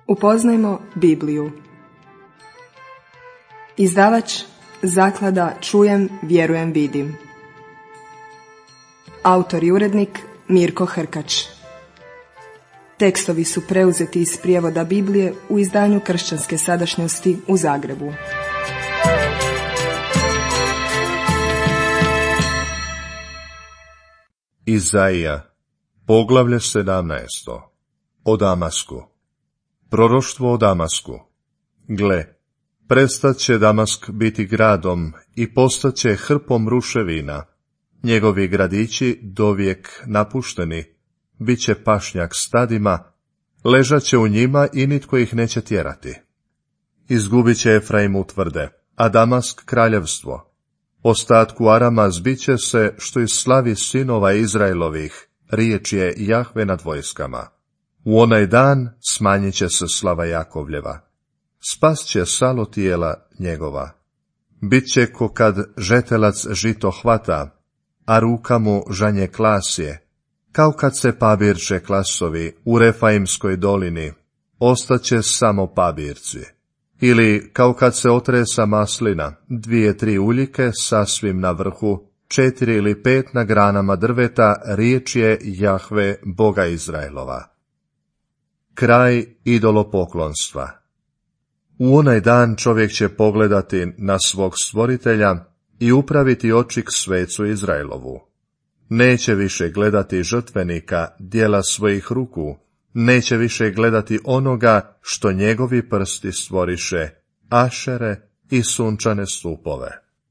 Upoznajmo Bibliju. Izdavač Zaklada Čujem, vjerujem, vidim. Autor i urednik Mirko Hrkač. Tekstovi su preuzeti iz prijevoda Biblije u izdanju Kršćanske sadašnjosti u Zagrebu. Izaija, poglavlje 17. O Damasku. Proroštvo o Damasku. Gle, prestat će Damask biti gradom i postaće hrpom ruševina. Njegovi gradići dovijek napušteni, bit će pašnjak stadima, ležat će u njima i nitko ih neće tjerati. Izgubit će Efraim utvrde, a Damask kraljevstvo. Ostatku Arama zbit će se što iz slavi sinova Izraelovih, riječ je Jahve nad vojskama. U onaj dan smanjit će se slava Jakovljeva. Spas će salo tijela njegova. Bit ko kad žetelac žito hvata, a ruka mu žanje klasje, kao kad se pabirče klasovi u Refaimskoj dolini, ostaće samo pabirci. Ili kao kad se otresa maslina, 2-3 uljike sasvim na vrhu, 4 ili 5 na granama drveta, riječ je Jahve, Boga Izraelova. Kraj idolopoklonstva. U onaj dan čovjek će pogledati na svog stvoritelja i upraviti oči k svecu Izraelovu. Neće više gledati žrtvenika, djela svojih ruku, neće više gledati onoga što njegovi prsti stvoriše, ašere i sunčane stupove.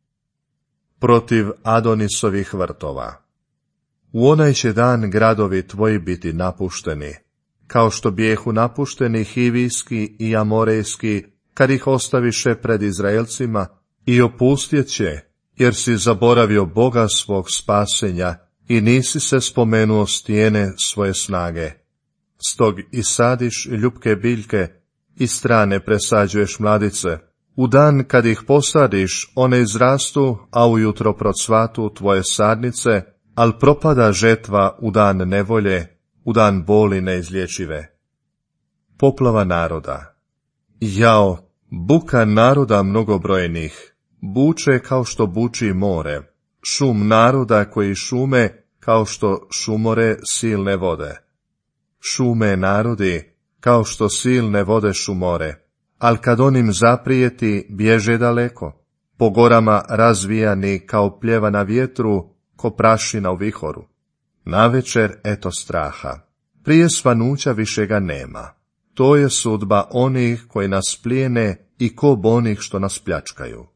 Protiv Adonisovih vrtova. U onaj će dan gradovi tvoji biti napušteni, kao što bijehu napušteni hivijski i amorejski, kad ih ostaviše pred Izraelcima, i opustjet će, jer si zaboravio Boga svog spasenja i nisi se spomenuo stijene svoje snage. Stog isadiš ljupke biljke i strane presađuješ mladice. U dan kad ih posadiš, one izrastu, a ujutro procvatu tvoje sadnice, al propada žetva u dan nevolje, u dan boli neizlječive. Poplava naroda. Jao, buka naroda mnogobrojnih, buče kao što buči more, šum naroda koji šume kao što šumore silne vode. Šume narodi kao što silne vode šumore, al kad onim zaprijeti bježe daleko, po gorama razvijani kao pljeva na vjetru, ko prašina u vihoru. Navečer eto straha, prije svanuća više ga nema. To je sudba onih koji nas plijene i kob onih što nas pljačkaju.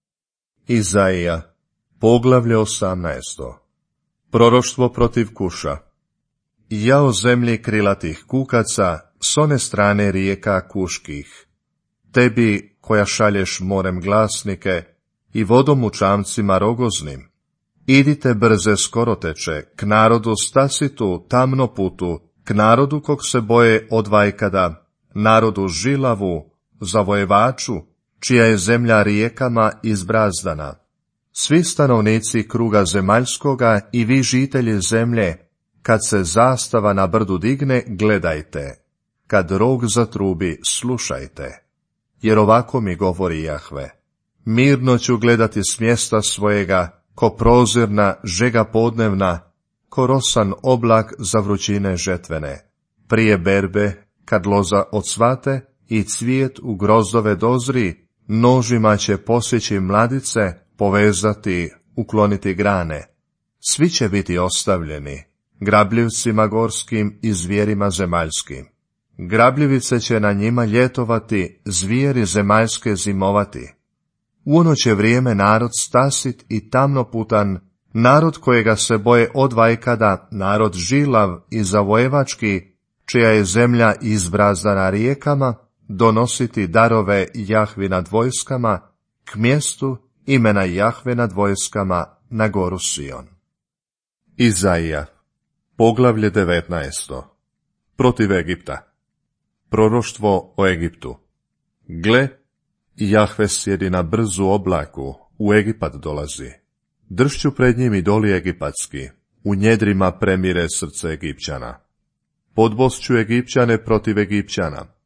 Izaija, poglavlje 18. Proroštvo protiv Kuša. Jao zemlji krilatih kukaca, s one strane rijeka kuških. Tebi koja šalješ morem glasnike i vodom u čamcima rogoznim. Idite brze skoroteče, k narodu stasitu, tamno putu, k narodu kog se boje od vajkada, narodu žilavu, zavojevaču, čija je zemlja rijekama izbrazdana. Svi stanovnici kruga zemaljskoga i vi žitelji zemlje, kad se zastava na brdu digne, gledajte, kad rog zatrubi, slušajte. Jer ovako mi govori Jahve, mirno ću gledati s mjesta svojega, ko prozirna žega podnevna, ko rosan oblak za vrućine žetvene. Prije berbe, kad loza odsvate i cvijet u grozdove dozri, nožima će posjeći mladice, povezati, ukloniti grane. Svi će biti ostavljeni, grabljivcima gorskim i zvijerima zemaljskim. Grabljivice će na njima ljetovati, zvijeri zemaljske zimovati. U ono će vrijeme narod stasit i tamnoputan, narod kojega se boje od vajkada, narod žilav i zavojevački, čija je zemlja izbrazdana rijekama, donositi darove Jahvi nad vojskama, k mjestu imena Jahve nad vojskama na goru Sion. Izaija, poglavlje 19. Protiv Egipta. Proroštvo o Egiptu. Gle, Jahve sjedi na brzu oblaku, u Egipat dolazi. Dršću pred njim i doli egipatski, u njedrima premire srce Egipćana. Podbosću Egipćane protiv Egipćana,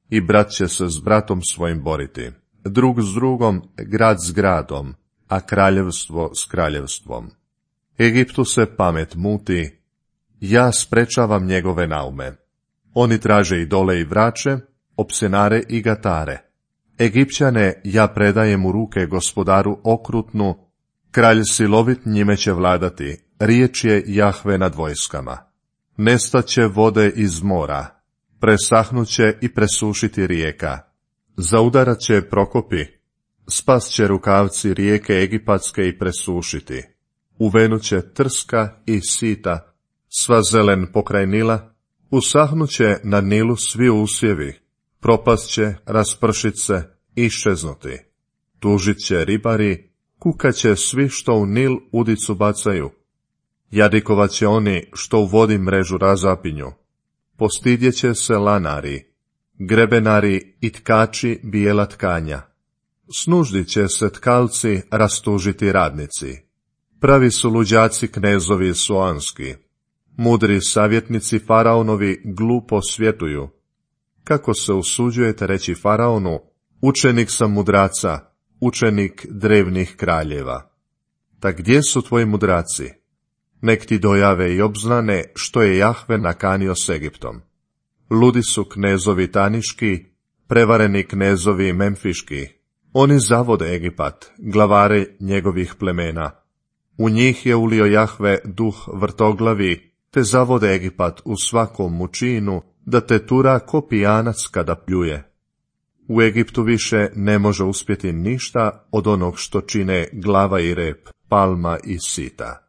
i brat će se s bratom svojim boriti, drug s drugom, grad s gradom, a kraljevstvo s kraljevstvom. Egiptu se pamet muti, ja sprečavam njegove naume. Oni traže idole i vrače, opsenare i gatare. Egipćane ja predajem u ruke gospodaru okrutnu, kralj silovit njime će vladati, riječ je Jahve nad vojskama. Nestaće vode iz mora, presahnuće i presušiti rijeka. Zaudarat će prokopi, spas će rukavci rijeke egipatske i presušiti. Uvenuće trska i sita, sva zelen pokraj Nila, usahnuće na Nilu svi usjevi, propast će, raspršit se, iščeznuti. Tužit će ribari, kukat će svi što u Nil udicu bacaju. Jadikovat će oni što u vodi mrežu razapinju. Postidjet će se lanari, grebenari i tkači bijela tkanja. Snuždit će se tkalci, rastužiti radnici. Pravi su luđaci knezovi soanski. Mudri savjetnici faraonovi glupo svjetuju. Kako se usuđujete reći faraonu, učenik sam mudraca, učenik drevnih kraljeva. Tak gdje su tvoji mudraci? Nek ti dojave i obznane što je Jahve nakanio s Egiptom. Ludi su knezovi taniški, prevareni knezovi memfiški. Oni zavode Egipat, glavare njegovih plemena. U njih je ulio Jahve duh vrtoglavi, te zavode Egipat u svakom mučinu, da te tura ko pijanac kada pljuje. U Egiptu više ne može uspjeti ništa od onog što čine glava i rep, palma i sita.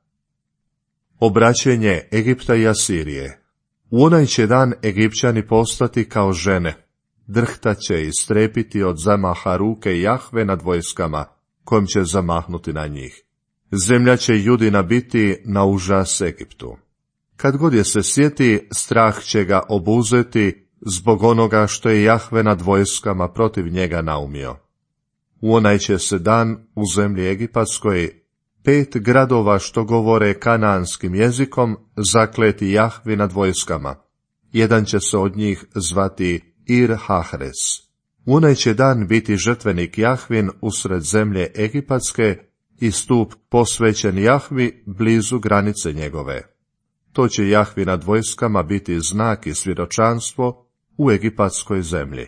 Obraćenje Egipta i Asirije. U onaj će dan Egipćani postati kao žene, drhtaće i strepiti od zamaha ruke Jahve nad vojskama, kojim će zamahnuti na njih. Zemlja će Judina biti na užas Egiptu. Kad god je se sjeti, strah će ga obuzeti zbog onoga što je Jahve nad vojskama protiv njega naumio. U onaj će se dan u zemlji Egipatskoj 5 gradova što govore kanaanskim jezikom zakleti Jahvi nad vojskama. Jedan će se od njih zvati Ir-Hahres. U onaj će dan biti žrtvenik Jahvin usred zemlje Egipatske i stup posvećen Jahvi blizu granice njegove. To će Jahvi nad vojskama biti znak i svjedočanstvo u egipatskoj zemlji.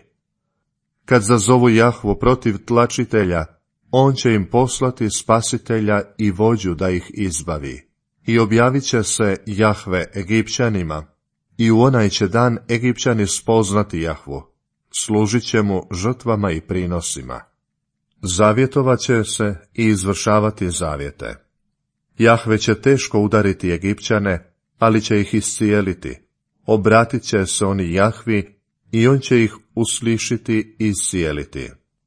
Kad zazovu Jahvu protiv tlačitelja, on će im poslati spasitelja i vođu da ih izbavi. I objavit će se Jahve Egipćanima, i u onaj će dan Egipćani spoznati Jahvu. Služit će mu žrtvama i prinosima. Zavjetovat će se i izvršavati zavjete. Jahve će teško udariti Egipćane, ali će ih iscijeliti. Obratit će se oni Jahvi i on će ih uslišiti i iscijeliti.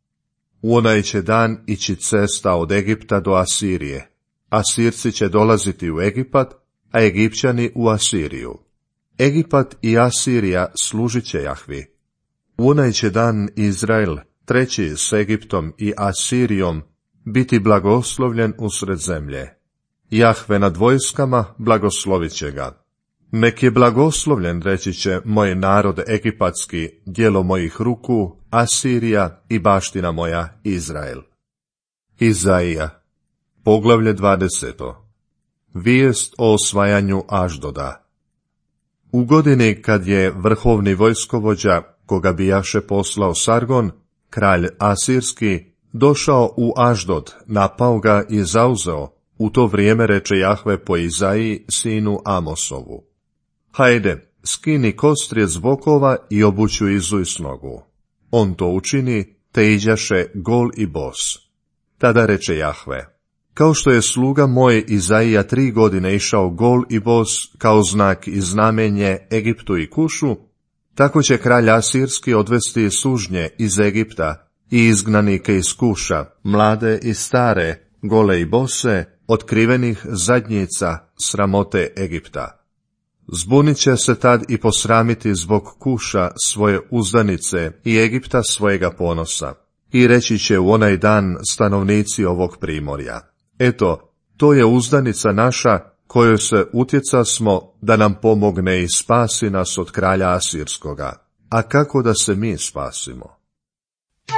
U onaj će dan ići cesta od Egipta do Asirije. Asirci će dolaziti u Egipat, a Egipćani u Asiriju. Egipat i Asirija služit će Jahvi. U onaj će dan Izrael, treći s Egiptom i Asirijom, biti blagoslovljen usred zemlje. Jahve nad vojskama blagoslovit će ga. Nek je blagoslovljen, reći će, moj narod egipatski, djelo mojih ruku, Asirija i baština moja, Izrael. Izaija, poglavlje 20. Vijest o osvajanju Aždoda. U godini kad je vrhovni vojskovođa, koga bijaše poslao Sargon, kralj Asirski, došao u Aždod, napao ga i zauzeo, u to vrijeme reče Jahve po Izaiji, sinu Amosovu. Hajde, skini kostrije s bokova i obuću Izu s nogu. On to učini, te iđaše gol i bos. Tada reče Jahve, kao što je sluga moj Izaija 3 godine išao gol i bos kao znak i znamenje Egiptu i Kušu, tako će kralj Asirski odvesti sužnje iz Egipta i izgnanike iz Kuša, mlade i stare, gole i bose, otkrivenih zadnjica sramote Egipta. Zbunit će se tad i posramiti zbog Kuša svoje uzdanice i Egipta svojega ponosa. I reći će u onaj dan stanovnici ovog primorja. Eto, to je uzdanica naša, kojoj se utjecasmo da nam pomogne i spasi nas od kralja Asirskoga. A kako da se mi spasimo?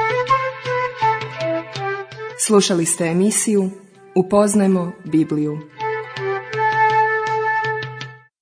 Slušali ste emisiju Upoznajmo Bibliju.